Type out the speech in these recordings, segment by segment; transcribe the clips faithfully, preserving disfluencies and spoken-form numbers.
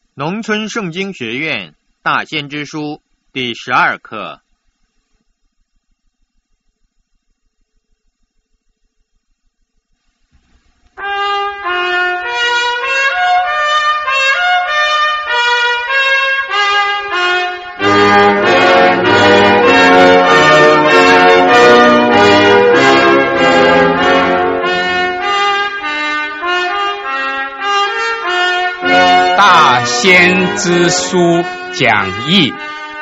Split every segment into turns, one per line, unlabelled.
农村圣经学院大先知书第十二课。
大先知书讲义。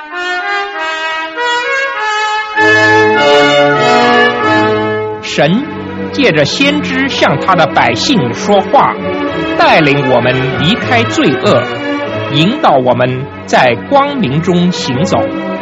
神借着先知向他的百姓说话，带领我们离开罪恶，引导我们在光明中行走。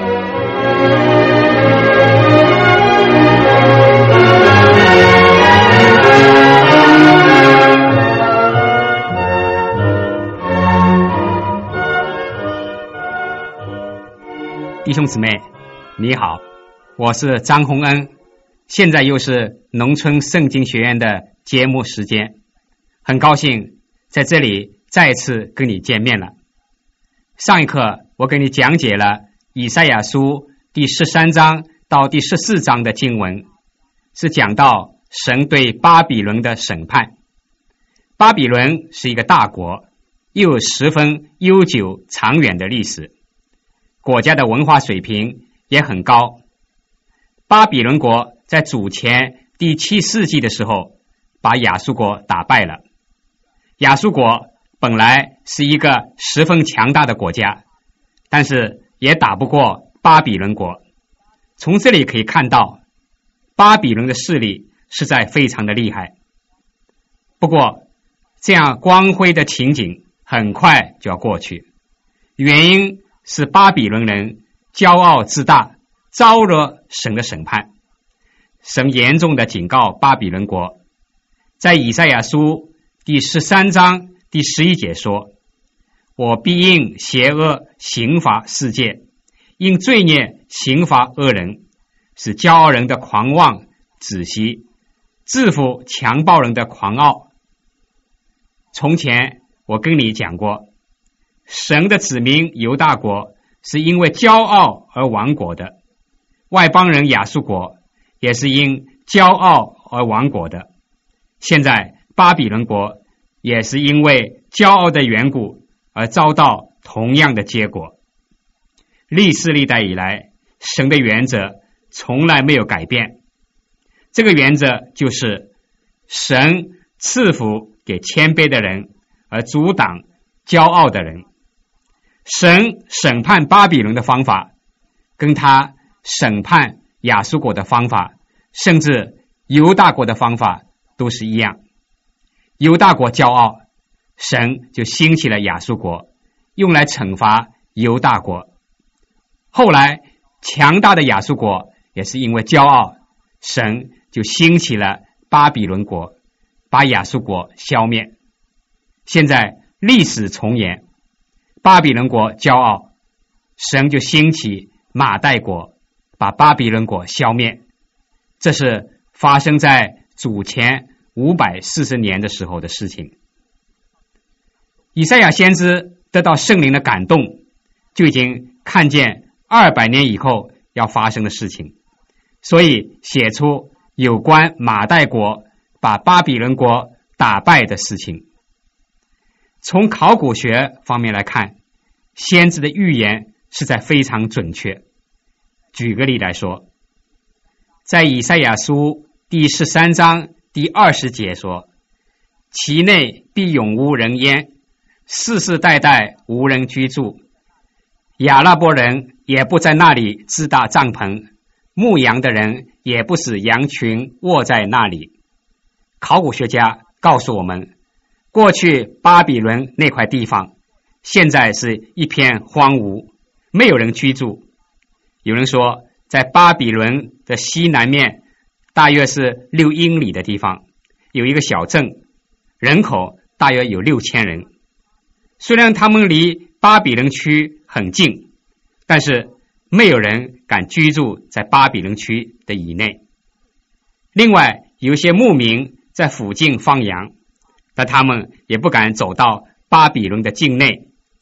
弟兄姊妹，你好，我是张洪恩，现在又是农村圣经学院的节目时间，很高兴在这里再次跟你见面了。上一课我给你讲解了以赛亚书第十三章到第十四章的经文，是讲到神对巴比伦的审判。巴比伦是一个大国，又有十分悠久长远的历史，国家的文化水平也很高。巴比伦国在主前第七世纪的时候把亚述国打败了。亚述国本来是一个十分强大的国家，但是也打不过巴比伦国。从这里可以看到，巴比伦的势力实在非常的厉害。不过这样光辉的情景很快就要过去，原因是巴比伦人骄傲自大，招惹神的审判。神严重的警告巴比伦国，在以赛亚书第十三章第十一节说，我必因邪恶刑罚世界，因罪孽刑罚恶人，使骄傲人的狂妄止息，制服强暴人的狂傲。从前我跟你讲过，神的子民犹大国是因为骄傲而亡国的，外邦人亚述国也是因骄傲而亡国的。现在巴比伦国也是因为骄傲的缘故而遭到同样的结果。历世历代以来，神的原则从来没有改变。这个原则就是神赐福给谦卑的人，而阻挡骄傲的人。神审判巴比伦的方法跟他审判亚述国的方法，甚至犹大国的方法都是一样。犹大国骄傲，神就兴起了亚述国，用来惩罚犹大国。后来强大的亚述国也是因为骄傲，神就兴起了巴比伦国，把亚述国消灭。现在历史重演，巴比伦国骄傲，神就兴起马代国，把巴比伦国消灭。这是发生在主前五百四十年的时候的事情。以赛亚先知得到圣灵的感动，就已经看见二百年以后要发生的事情，所以写出有关马代国把巴比伦国打败的事情。从考古学方面来看，先知的预言实在非常准确。举个例来说，在以赛亚书第十三章第二十节说，其内必永无人烟，世世代代无人居住，亚拉伯人也不在那里支搭帐篷，牧羊的人也不使羊群卧在那里。考古学家告诉我们，过去巴比伦那块地方现在是一片荒芜，没有人居住。有人说，在巴比伦的西南面大约是六英里的地方，有一个小镇，人口大约有六千人。虽然他们离巴比伦区很近，但是没有人敢居住在巴比伦区的以内。另外有些牧民在附近放羊，但他们也不敢走到巴比伦的境内，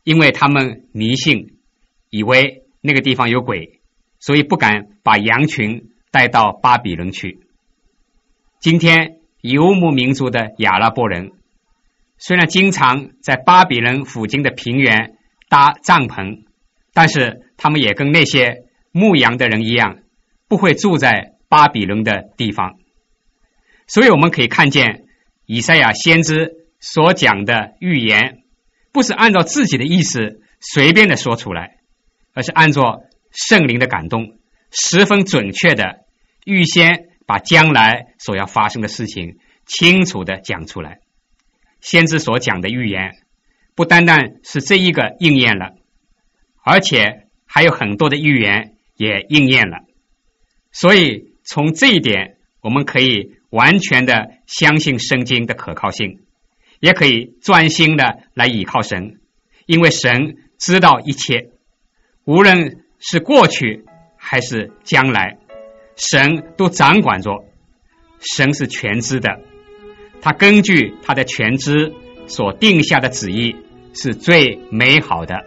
因为他们迷信，以为那个地方有鬼，所以不敢把羊群带到巴比伦去。今天游牧民族的亚拉伯人，虽然经常在巴比伦附近的平原搭帐篷，但是他们也跟那些牧羊的人一样，不会住在巴比伦的地方。所以我们可以看见以赛亚先知所讲的预言，不是按照自己的意思随便的说出来，而是按照圣灵的感动，十分准确的预先把将来所要发生的事情清楚的讲出来。先知所讲的预言不单单是这一个应验了，而且还有很多的预言也应验了。所以从这一点，我们可以完全的相信圣经的可靠性，也可以专心的来倚靠神，因为神知道一切，无论是过去还是将来，神都掌管着。神是全知的，他根据他的全知所定下的旨意是最美好的。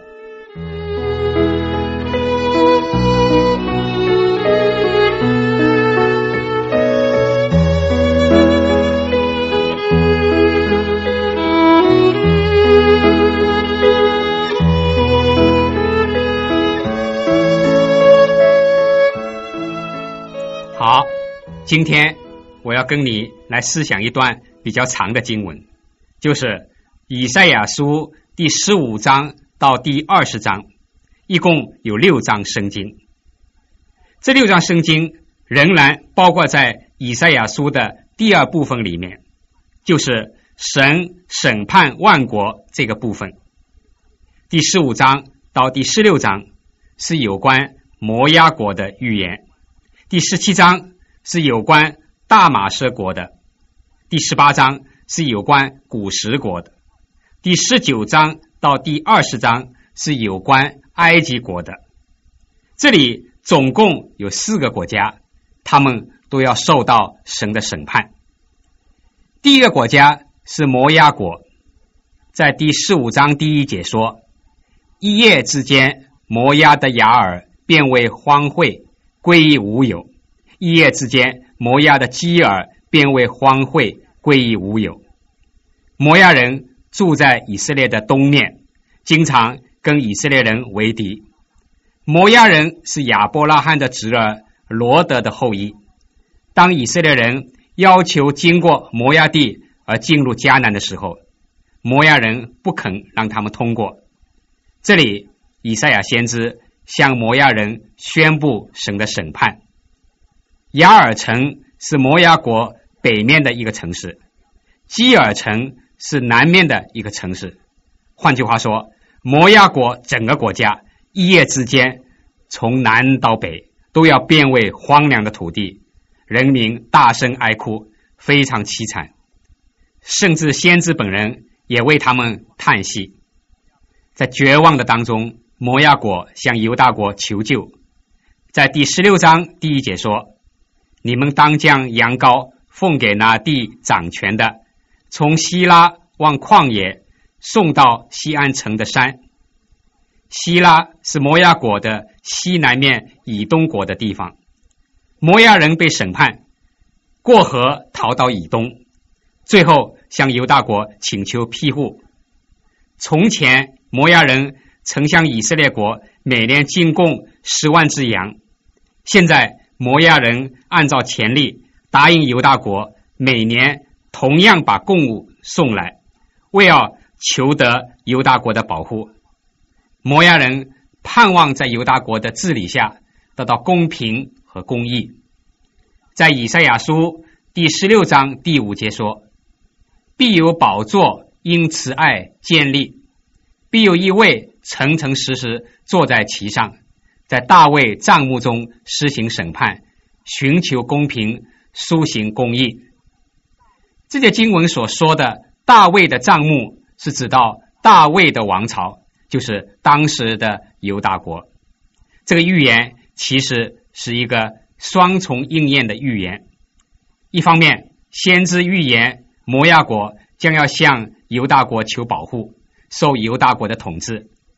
好，今天我要跟你来思想一段比较长的经文，就是以赛亚书第十五章到第二十章，一共有六章圣经。这六章圣经仍然包括在以赛亚书的第二部分里面，就是神审判万国这个部分。第十五章到第十六章是有关摩押国的预言，第十七章是有关大马士国的，第十八章是有关古实国的，第十九章到第二十章是有关埃及国的。这里总共有四个国家，他们都要受到神的审判。第一个国家是摩押国，在第十五章第一节说，一夜之间摩押的雅尔变为荒废，归于无有。一夜之间摩押的基尔变为荒废，归于无有。摩押人住在以色列的东面，经常跟以色列人为敌。摩押人是亚伯拉罕的侄儿罗德的后裔。当以色列人要求经过摩押地而进入迦南的时候，摩押人不肯让他们通过。这里以赛亚先知向摩押人宣布神的审判。雅尔城是摩押国北面的一个城市，基尔城是南面的一个城市。换句话说，摩押国整个国家一夜之间从南到北都要变为荒凉的土地，人民大声哀哭，非常凄惨，甚至先知本人也为他们叹息。在绝望的当中，摩押国向犹大国求救。在第十六章第一节说，你们当将羊羔奉给那地掌权的，从希拉往旷野送到西安城的山。希拉是摩押国的西南面以东国的地方。摩押人被审判，过河逃到以东，最后向犹大国请求庇护。从前摩押人曾向以色列国每年进贡十万只羊，现在摩押人按照潜力答应犹大国每年同样把贡物送来，为要求得犹大国的保护。摩押人盼望在犹大国的治理下得到公平和公义。在以赛亚书第十六章第五节说，必有宝座因慈爱建立，必有一位诚诚实实坐在其上，在大卫帐幕中施行审判，寻求公平，施行公义。这些经文所说的大卫的帐幕是指到大卫的王朝，就是当时的犹大国。这个预言其实是一个双重应验的预言。一方面，先知预言摩押国将要向犹大国求保护，受犹大国的统治；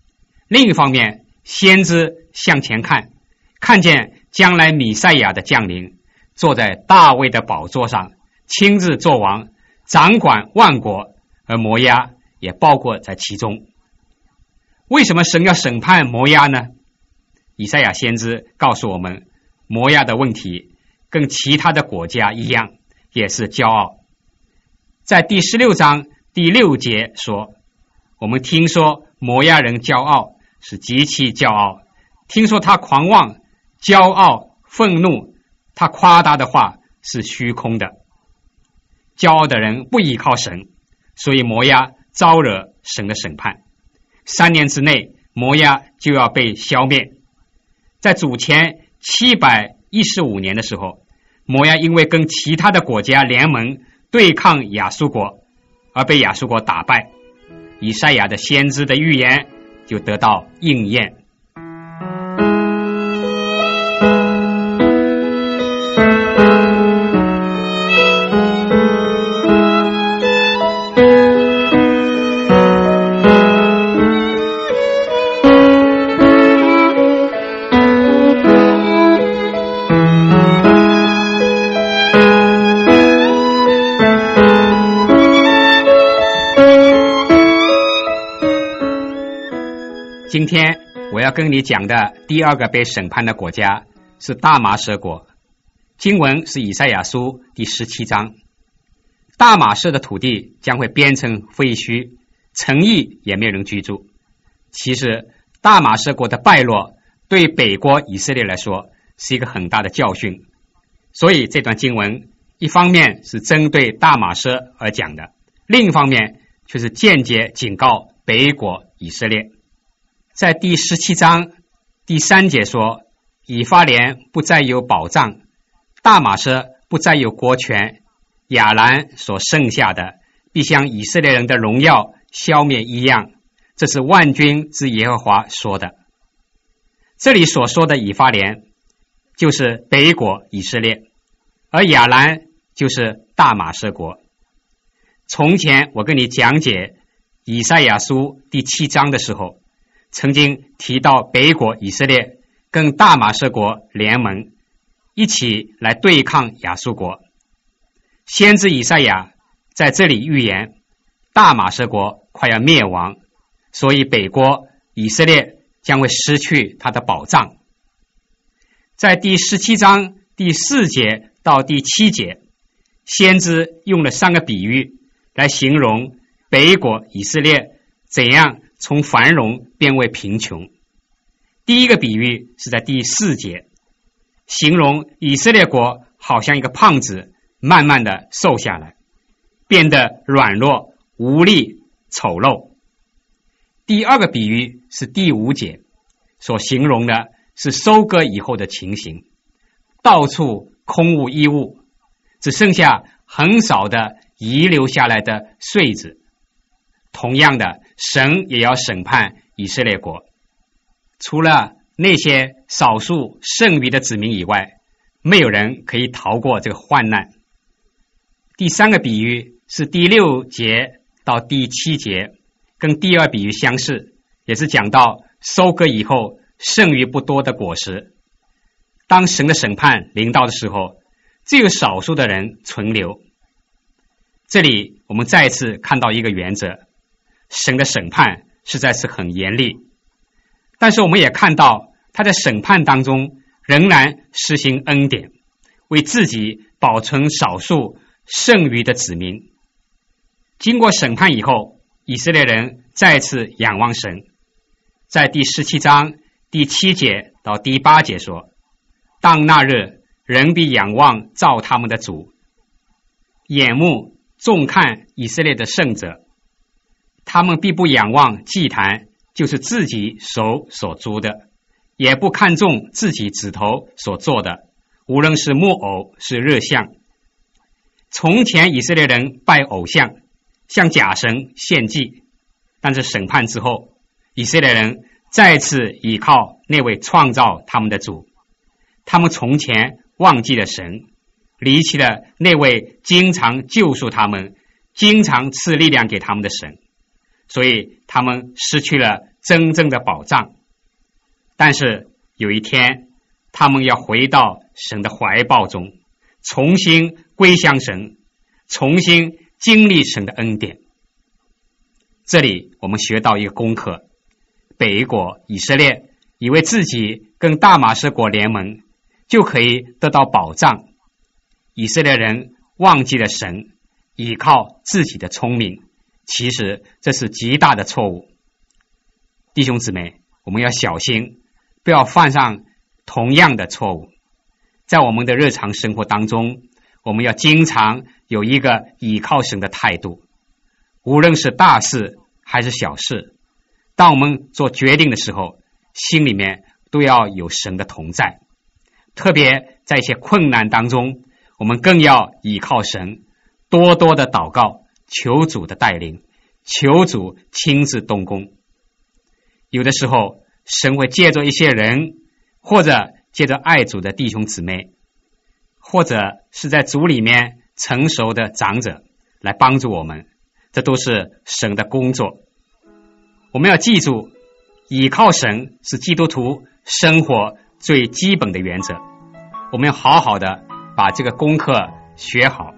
另一方面，先知向前看，看见将来弥赛亚的降临，坐在大卫的宝座上，亲自作王，掌管万国，而摩押也包括在其中。为什么神要审判摩押呢？以赛亚先知告诉我们，摩押的问题跟其他的国家一样，也是骄傲。在第十六章第六节说，我们听说摩押人骄傲，是极其骄傲，听说他狂妄、骄傲、愤怒，他夸大的话是虚空的。骄傲的人不依靠神，所以摩押招惹神的审判。三年之内，摩押就要被消灭。在主前七百一十五年的时候，摩押因为跟其他的国家联盟对抗亚述国，而被亚述国打败。以赛亚的先知的预言就得到应验。今天我要跟你讲的第二个被审判的国家是大马色国。经文是以赛亚书第十七章。大马色的土地将会变成废墟，城邑也没有人居住。其实大马色国的败落对北国以色列来说是一个很大的教训，所以这段经文一方面是针对大马色而讲的，另一方面却是间接警告北国以色列。在第十七章第三节说，以法莲不再有保障，大马色不再有国权，亚兰所剩下的必像以色列人的荣耀消灭一样。这是万军之耶和华说的。这里所说的以法莲就是北国以色列，而亚兰就是大马色国。从前我跟你讲解以赛亚书第七章的时候，曾经提到北国以色列跟大马色国联盟，一起来对抗亚述国。先知以赛亚在这里预言大马色国快要灭亡，所以北国以色列将会失去他的保障。在第十七章第四节到第七节，先知用了三个比喻来形容北国以色列怎样从繁荣变为贫穷。第一个比喻是在第四节，形容以色列国好像一个胖子，慢慢的瘦下来，变得软弱、无力、丑陋。第二个比喻是第五节，所形容的是收割以后的情形，到处空无一物，只剩下很少的遗留下来的穗子。同样的，神也要审判以色列国。除了那些少数剩余的子民以外，没有人可以逃过这个患难。第三个比喻是第六节到第七节，跟第二比喻相似，也是讲到收割以后剩余不多的果实。当神的审判临到的时候，只有少数的人存留。这里我们再次看到一个原则，神的审判实在是很严厉，但是我们也看到他在审判当中仍然施行恩典，为自己保存少数剩余的子民。经过审判以后，以色列人再次仰望神。在第十七章第七节到第八节说，当那日，人必仰望造他们的主，眼目重看以色列的圣者，他们必不仰望祭坛，就是自己手所租的，也不看重自己指头所做的，无论是木偶是日像。从前以色列人拜偶像，向假神献祭，但是审判之后，以色列人再次依靠那位创造他们的主。他们从前忘记了神，离弃了那位经常救赎他们、经常赐力量给他们的神，所以他们失去了真正的保障。但是有一天，他们要回到神的怀抱中，重新归向神，重新经历神的恩典。这里我们学到一个功课，北国以色列以为自己跟大马士国联盟就可以得到保障，以色列人忘记了神，依靠自己的聪明，其实这是极大的错误。弟兄姊妹，我们要小心，不要犯上同样的错误。在我们的日常生活当中，我们要经常有一个依靠神的态度，无论是大事还是小事，当我们做决定的时候，心里面都要有神的同在。特别在一些困难当中，我们更要依靠神，多多的祷告，求主的带领，求主亲自动工。有的时候神会借着一些人，或者借着爱主的弟兄姊妹，或者是在主里面成熟的长者来帮助我们，这都是神的工作。我们要记住，倚靠神是基督徒生活最基本的原则，我们要好好的把这个功课学好。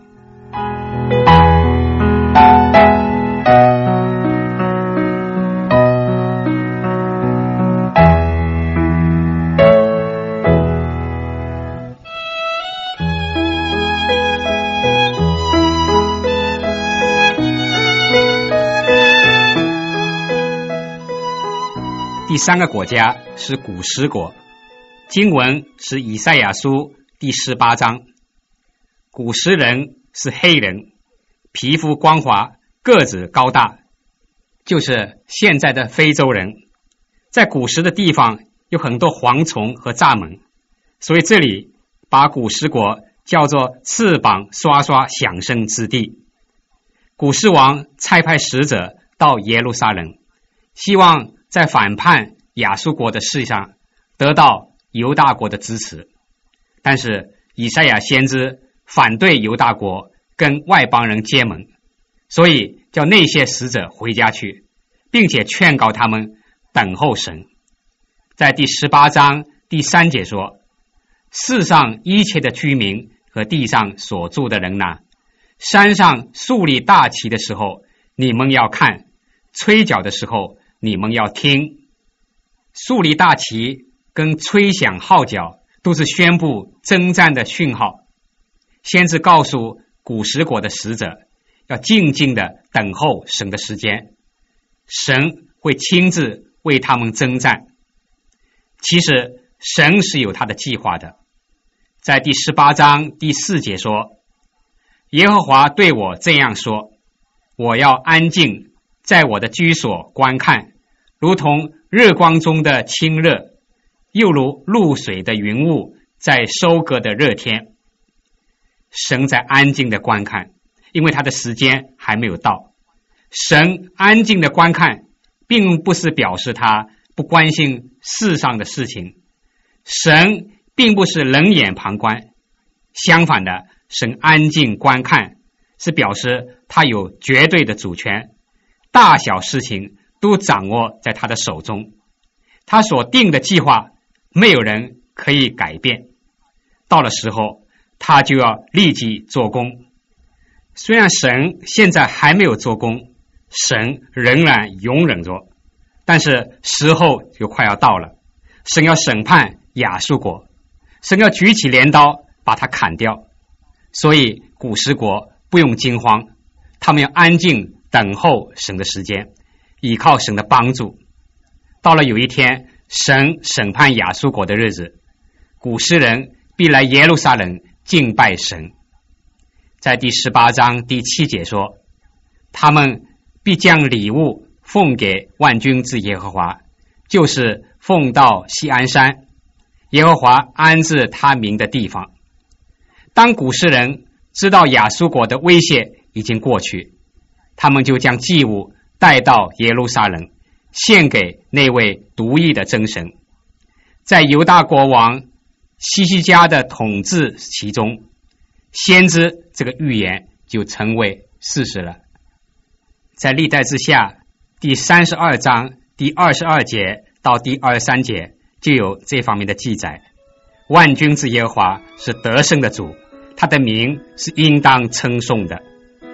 第三个国家是古实国，经文是以赛亚书第十八章。古实人是黑人，皮肤光滑，个子高大，就是现在的非洲人。在古实的地方有很多蝗虫和蚱蜢，所以这里把古实国叫做翅膀刷刷响声之地。古实王差派使者到耶路撒冷，希望在反叛亚述国的事上得到犹大国的支持，但是以赛亚先知反对犹大国跟外邦人结盟，所以叫那些使者回家去，并且劝告他们等候神。在第十八章第三节说，世上一切的居民和地上所住的人哪，山上树立大旗的时候你们要看，吹角的时候你们要听。树立大旗跟吹响号角都是宣布征战的讯号。先是告诉古实国的使者要静静的等候神的时间，神会亲自为他们征战。其实神是有他的计划的。在第十八章第四节说，耶和华对我这样说，我要安静在我的居所观看，如同日光中的清热，又如露水的云雾在收割的热天。神在安静的观看，因为他的时间还没有到。神安静的观看并不是表示他不关心世上的事情，神并不是冷眼旁观，相反的，神安静观看是表示他有绝对的主权，大小事情都掌握在他的手中，他所定的计划没有人可以改变，到了时候他就要立即做工。虽然神现在还没有做工，神仍然容忍着，但是时候就快要到了，神要审判亚述国，神要举起镰刀把它砍掉。所以古实国不用惊慌，他们要安静等候神的时间，依靠神的帮助。到了有一天神审判亚述国的日子，古实人必来耶路撒冷敬拜神。在第十八章第七节说，他们必将礼物奉给万军之耶和华，就是奉到锡安山，耶和华安置他名的地方。当古实人知道亚述国的威胁已经过去，他们就将祭物带到耶路撒冷，献给那位独一的真神。在犹大国王希西家的统治其中，先知这个预言就成为事实了。在历代志下第三十二章第第二十二节到第二十三节就有这方面的记载。万军之耶和华是得胜的主，他的名是应当称颂的。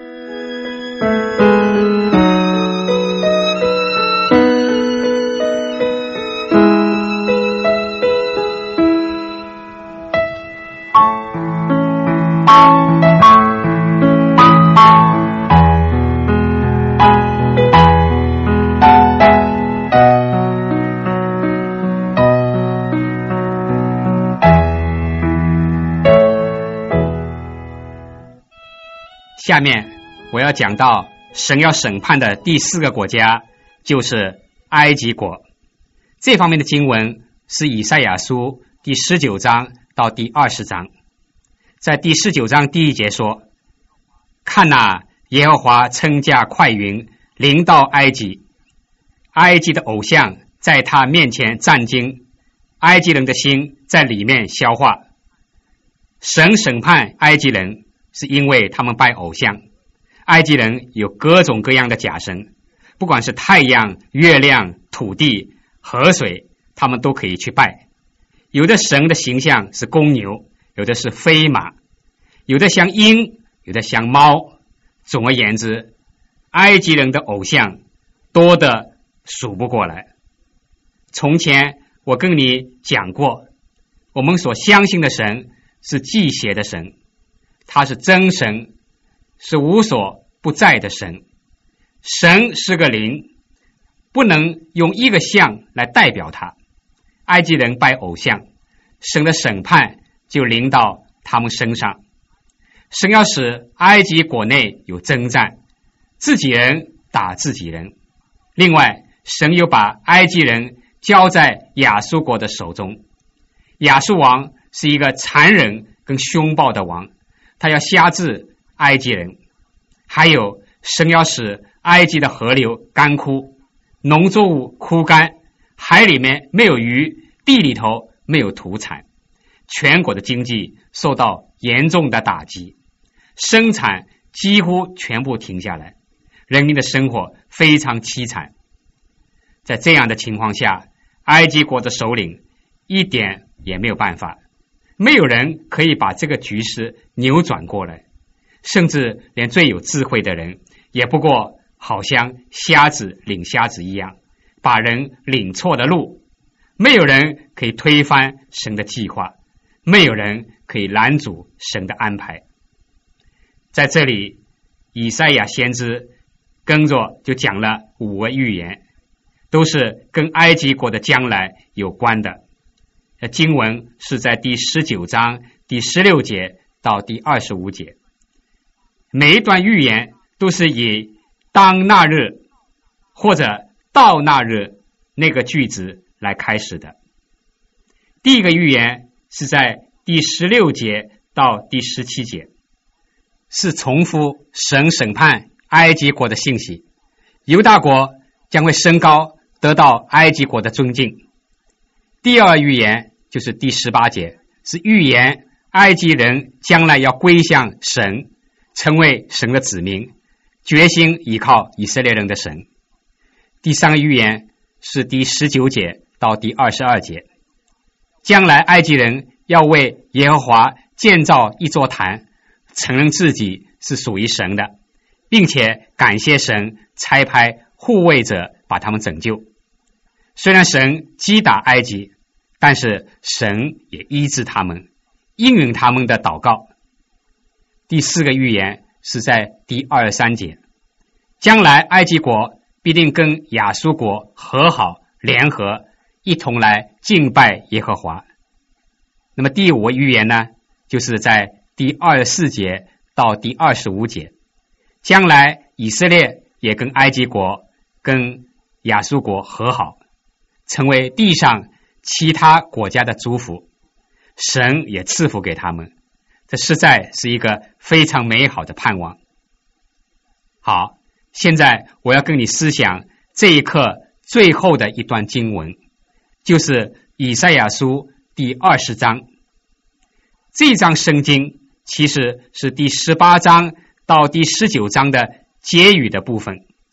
下面我要讲到神要审判的第四个国家，就是埃及国。这方面的经文是以赛亚书第十九章到第二十章。在第十九章第一节说，看哪，耶和华乘驾快云临到埃及，埃及的偶像在他面前战惊，埃及人的心在里面消化。神审判埃及人是因为他们拜偶像。埃及人有各种各样的假神，不管是太阳、月亮、土地、河水，他们都可以去拜。有的神的形象是公牛，有的是飞马，有的像鹰，有的像猫。总而言之，埃及人的偶像多得数不过来。从前我跟你讲过，我们所相信的神是祭邪的神，他是真神，是无所不在的神。神是个灵，不能用一个像来代表他。埃及人拜偶像，神的审判就临到他们身上。神要使埃及国内有征战，自己人打自己人。另外，神又把埃及人交在亚述国的手中。亚述王是一个残忍跟凶暴的王，他要辖制埃及人。还有，神要使埃及的河流干枯，农作物枯干，海里面没有鱼，地里头没有土产，全国的经济受到严重的打击，生产几乎全部停下来，人民的生活非常凄惨。在这样的情况下，埃及国的首领一点也没有办法，没有人可以把这个局势扭转过来，甚至连最有智慧的人也不过好像瞎子领瞎子一样，把人领错的路。没有人可以推翻神的计划，没有人可以拦阻神的安排。在这里，以赛亚先知跟着就讲了五个预言，都是跟埃及国的将来有关的。经文是在第十九章第十六节到第二十五节。每一段预言都是以当那日或者到那日那个句子来开始的。第一个预言是在第十六节到第十七节，是重复神审判埃及国的信息。犹大国将会升高，得到埃及国的尊敬。第二预言就是第十八节，是预言埃及人将来要归向神，成为神的子民，决心依靠以色列人的神。第三个预言是第十九节到第二十二节，将来埃及人要为耶和华建造一座坛，承认自己是属于神的，并且感谢神差派护卫者把他们拯救。虽然神击打埃及，但是神也医治他们，应允他们的祷告。第四个预言是在第二十三节，将来埃及国必定跟亚述国和好联合，一同来敬拜耶和华。那么第五个预言呢，就是在第二十四节到第二十五节，将来以色列也跟埃及国跟亚述国和好，成为地上其他国家的祝福，神也赐福给他们。这实在是一个非常美好的盼望。好，现在我要跟你思想这一课最后的一段经文，就是以赛亚书第二十章。这章圣经其实是第十八章到第十九章的结语的部分。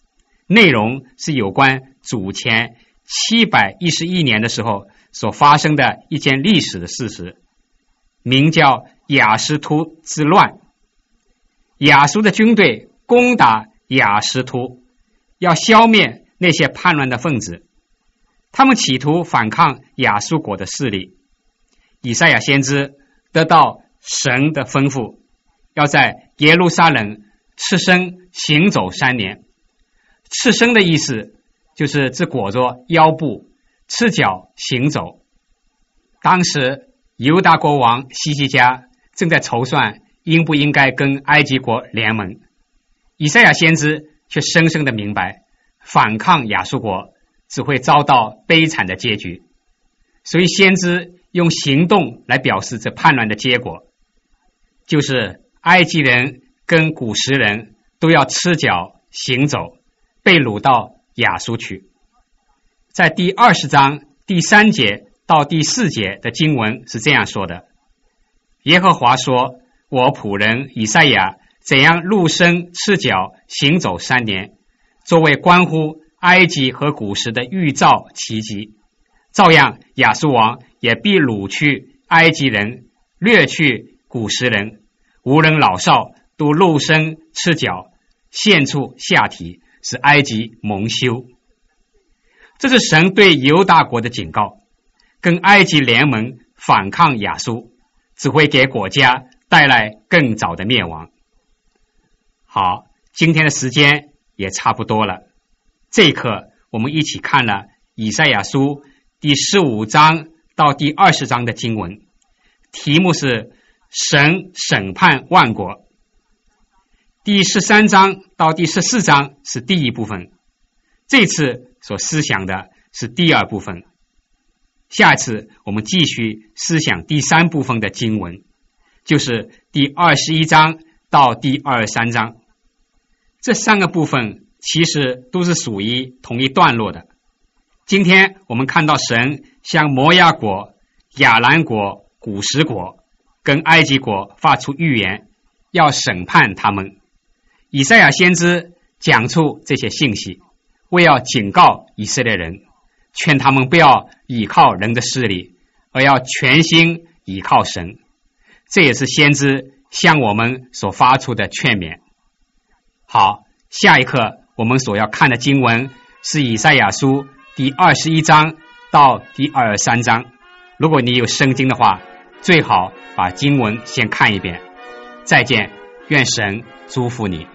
内容是有关主前七百一十一年的时候所发生的一件历史的事实，名叫亚实突之乱。亚述的军队攻打亚实突，要消灭那些叛乱的分子，他们企图反抗亚述国的势力。以赛亚先知得到神的吩咐，要在耶路撒冷赤身行走三年。赤身的意思就是只裹着腰部，赤脚行走。当时犹大国王希西家正在筹算应不应该跟埃及国联盟，以赛亚先知却深深的明白，反抗亚述国只会遭到悲惨的结局，所以先知用行动来表示这叛乱的结果，就是埃及人跟古时人都要赤脚行走，被掳到亚述去。在第二十章第三节到第四节的经文是这样说的：耶和华说，我仆人以赛亚怎样露身赤脚行走三年，作为关乎埃及和古时的预兆奇迹，照样亚述王也必掳去埃及人，掠去古时人，无论老少都露身赤脚，现出下体，使埃及蒙羞。这是神对犹大国的警告，跟埃及联盟反抗亚述，只会给国家带来更早的灭亡。好，今天的时间也差不多了，这一刻我们一起看了以赛亚书第十五章到第二十章的经文，题目是神审判万国。第十三章到第十四章是第一部分，这次所思想的是第二部分。下一次我们继续思想第三部分的经文，就是第二十一章到第二十三章。这三个部分其实都是属于同一段落的。今天我们看到神向摩押国、亚兰国、古时国跟埃及国发出预言，要审判他们。以赛亚先知讲出这些信息，为要警告以色列人，劝他们不要倚靠人的势力，而要全心倚靠神。这也是先知向我们所发出的劝勉。好，下一课我们所要看的经文是以赛亚书第二十一章到第二十三章。如果你有圣经的话，最好把经文先看一遍。再见，愿神祝福你。